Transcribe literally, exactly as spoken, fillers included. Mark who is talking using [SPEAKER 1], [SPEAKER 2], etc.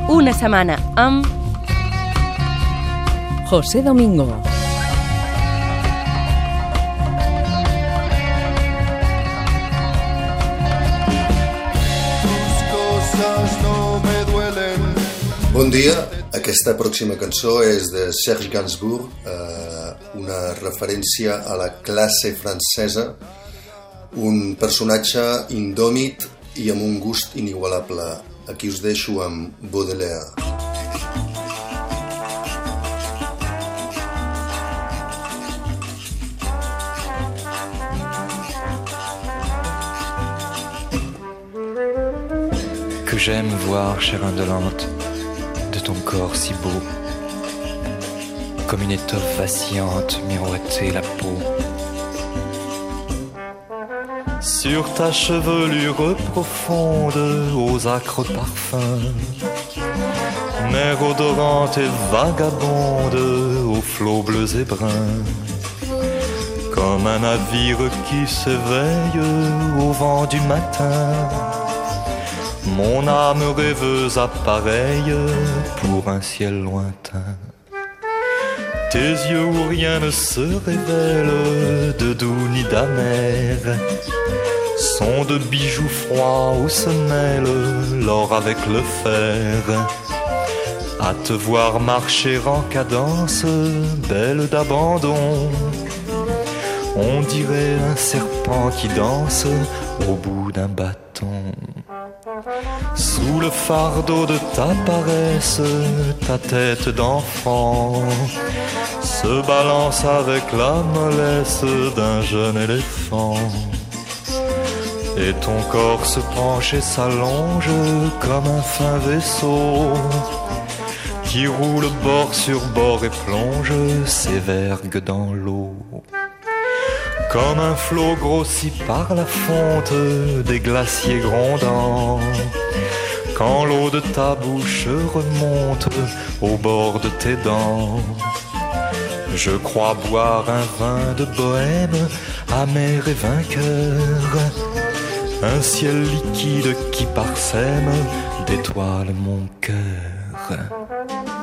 [SPEAKER 1] Una setmana amb
[SPEAKER 2] José Domingo.
[SPEAKER 3] Bon dia, aquesta pròxima cançó és de Serge Gainsbourg, eh, una referència a la classe francesa, un personatge indòmit i amb un gust inigualable. Aquí us deixo amb Baudelaire.
[SPEAKER 4] Que j'aime voir, chère indolente, de ton corps si beau, comme une étoffe vacillante miroiter la peau. Sur ta chevelure profonde, aux acres parfums, mer odorante et vagabonde, aux flots bleus et bruns, comme un navire qui s'éveille au vent du matin. Mon âme rêveuse appareille pour un ciel lointain. Tes yeux où rien ne se révèle de doux ni d'amer sont de bijoux froids où se mêle l'or avec le fer. À te voir marcher en cadence, belle d'abandon, on dirait un serpent qui danse au bout d'un bâton. Sous le fardeau de ta paresse, ta tête d'enfant se balance avec la mollesse d'un jeune éléphant. Et ton corps se penche et s'allonge comme un fin vaisseau qui roule bord sur bord et plonge ses vergues dans l'eau. Comme un flot grossi par la fonte des glaciers grondants, quand l'eau de ta bouche remonte au bord de tes dents. Je crois boire un vin de bohème, amer et vainqueur, un ciel liquide qui parsème d'étoiles mon cœur.